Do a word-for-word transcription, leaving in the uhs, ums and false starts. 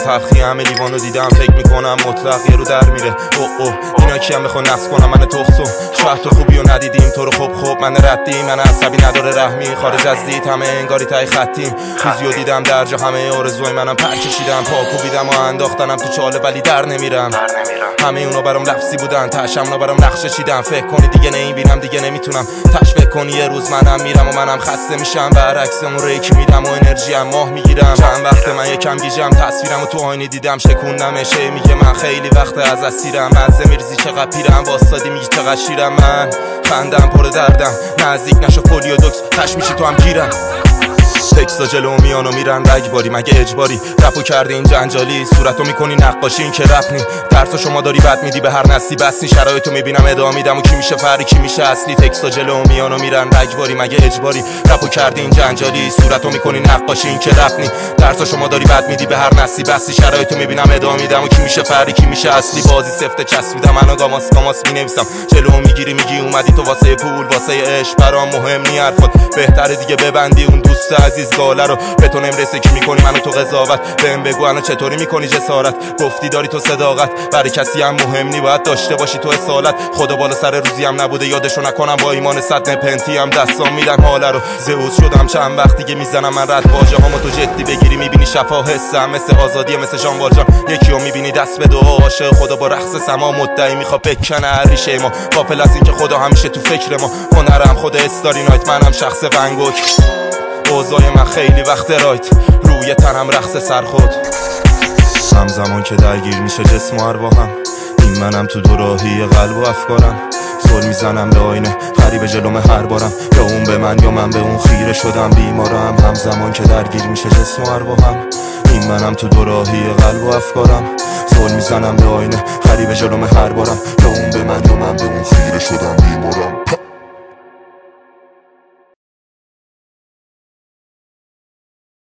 تلخی همه لیوانو دیدم فکر میکنم مطلق یه رو در میره. اوه اوه اینا کیم بخوان نقص کنم من تخصم. شاید تو خوبی و ندیدیم تو رو خوب خوب من ردی من عصبی نداره رحمی خارج از دید همه انگاری تای خطیم. چیزیو دیدم در جا همه آرزوهای منم پر کشیدم پا کوبیدم و انداختنم تو چاله ولی در نمیرم. همه اونا برام لفظی بودن تاشم اونا برام نقشه چیدم. فکر کنی دیگه نمیبینم دیگه نمیتونم تش فکر کنی یه روز منم میرم و منم خسته میشم برعکس اون ریک میدم و انرژی هم ماه میگیرم. چند وقت من یکم گیجم تصویرم و تو آینه دیدم شکوندمش میگه من خیلی وقت از اسیرم مزه میرزی چقدر پیرم واسادی میگی چقدر شیرم من خندم پر دردم نزدیک نشو فولیو دوکس تش میشی تو هم گیرم. تکستا جلو میان و میرن رگباری مگه اجباری رپو کردی این جنجالی صورتو میکنی نقاشی این که رپ نی درسا شما داری بد میدی به هر نسلی بس نی شرایطو میبینم ادامه میدم و کی میشه فرقی کی میشه اصلی. تکستا جلو میان و میرن رگباری مگه اجباری رپو کردی این جنجالی صورتو میکنی نقاشی این که رپ نی درسا شما داری بد میدی به هر نسلی بس نی شرایطو میبینم ادامه میدم و کی میشه فرقی کی میشه اصلی. بازی سفته چسبیدم منو گاماس گاماس مینویسم جلو میگیری میگی اومدی تو واسه پول واسه عشق برام مهم نی حرفات بهتره دیگه ببندی اون دوست عزیز گاله رو به تو نمیرسه کی میکنی منو تو قضاوت بهم بگو الان چطوری میکنی جسارت گفتی داری تو صداقت برای کسی هم مهم نی باید داشته باشی تو اصالت خدا بالا سر روزی هم نبوده یادشو نکنم با ایمان صد پنتی هم دستام میدن حاله رو زئوس شدم چند وقت دیگه میزنم من رد واژه هامو تو جدی بگیری میبینی شفا حسم مثل آزادی مثل ژان والژان یکیو میبینی دست به دعا عاشق خدا با رقص سما مدعی میخواد بکنه هر ریشه ما غافل از اینکه خدا همیشه تو فکر ما هنرم خود استاری نایت منم شخص ونگوک اوضاع من خیلی وقت رایت روی تنم رقص سر خود همزمان که درگیر میشه جسم و ارواحم این منم تو دوراهی قلب و افکارم سر میزنم به آینه غریبه جلوم هر بارم یا اون به من یا من به اون خیره شدم بیمارم همزمان که درگیر میشه جسم و ارواحم این منم تو دوراهی قلب و افکارم سر میزنم به آینه غریبه جلوم هر بارم یا اون به من یا من به اون خیره شدم